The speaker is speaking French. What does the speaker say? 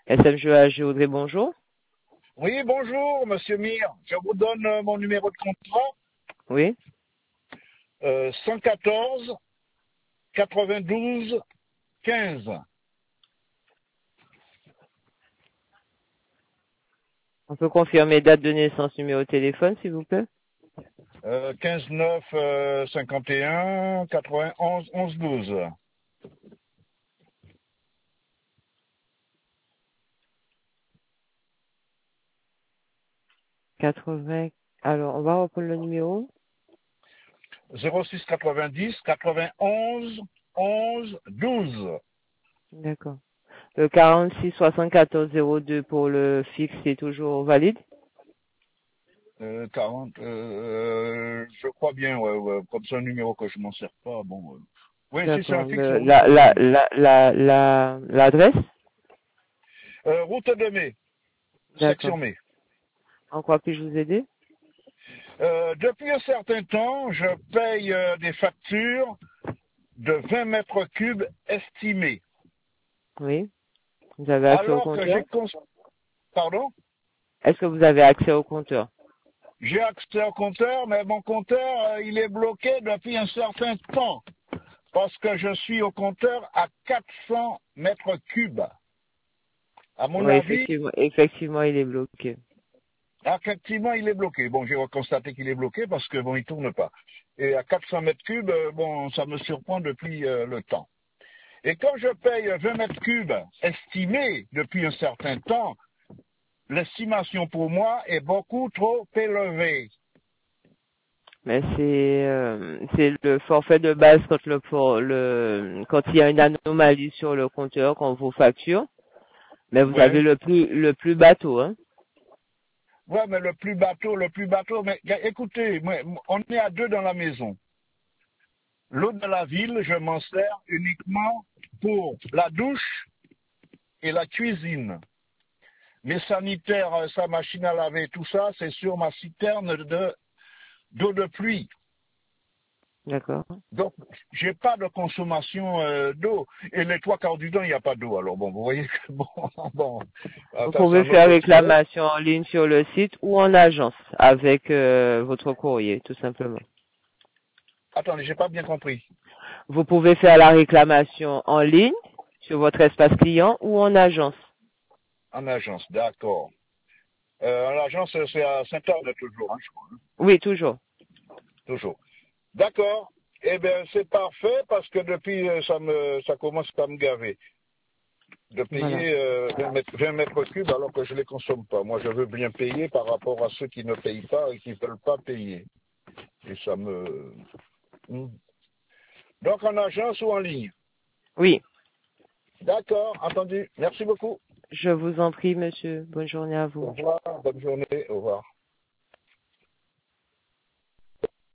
SMGH Audrey, bonjour. Oui, bonjour, monsieur Mir. Je vous donne mon numéro de contrat. Oui. 114 92 15. On peut confirmer date de naissance, numéro de téléphone, s'il vous plaît? 15 9 51 91 11 12. Alors, on va reprendre le numéro. 06 90 91 11 12. D'accord. Le 46 74 02 pour le fixe est toujours valide? 40, je crois bien, ouais. Comme c'est un numéro que je m'en sers pas, bon. Oui, si c'est un D'accord. fixe, oui, c'est valide. L'adresse? Route de Mai, D'accord. section Mai. En quoi puis-je vous aider? Depuis un certain temps, je paye des factures de 20 mètres cubes estimés. Oui. Vous avez accès au Alors que compteur? Pardon? Est-ce que vous avez accès au compteur? J'ai accès au compteur, mais mon compteur, il est bloqué depuis un certain temps. Parce que je suis au compteur à 400 mètres cubes. À mon Oui, avis, effectivement, il est bloqué. effectivement, il est bloqué. Bon, j'ai constaté qu'il est bloqué parce que bon, il tourne pas. Et à 400 mètres cubes, bon, ça me surprend depuis le temps. Et quand je paye 20 mètres cubes estimés depuis un certain temps, l'estimation pour moi est beaucoup trop élevée. Mais c'est le forfait de base quand il y a une anomalie sur le compteur qu'on vous facture. Mais vous avez Ouais. le plus bateau, hein. Ouais, mais le plus bateau, mais écoutez, on est à deux dans la maison. L'eau de la ville, je m'en sers uniquement pour la douche et la cuisine. Mes sanitaires, sa machine à laver, tout ça, c'est sur ma citerne d'eau de pluie. D'accord. Donc, j'ai pas de consommation d'eau. Et les trois quarts du temps, il n'y a pas d'eau. Alors bon, vous voyez que bon, Vous enfin, c'est pouvez un faire autre sujet. réclamation en ligne sur le site ou en agence avec votre courrier, tout simplement. Attendez, j'ai pas bien compris. Vous pouvez faire la réclamation en ligne sur votre espace client ou en agence. En agence, d'accord. En agence, c'est à Saint-Arne toujours, hein, je crois. Hein, Oui, toujours. toujours. D'accord. Eh bien, c'est parfait parce que depuis, ça commence à me gaver de Voilà. payer 20 mètres cubes alors que je ne les consomme pas. Moi, je veux bien payer par rapport à ceux qui ne payent pas et qui ne veulent pas payer. Et ça me... Hmm. Donc, en agence ou en ligne? Oui. D'accord, entendu. Merci beaucoup. Je vous en prie, monsieur. Bonne journée à Au vous. revoir, bonne journée, au revoir.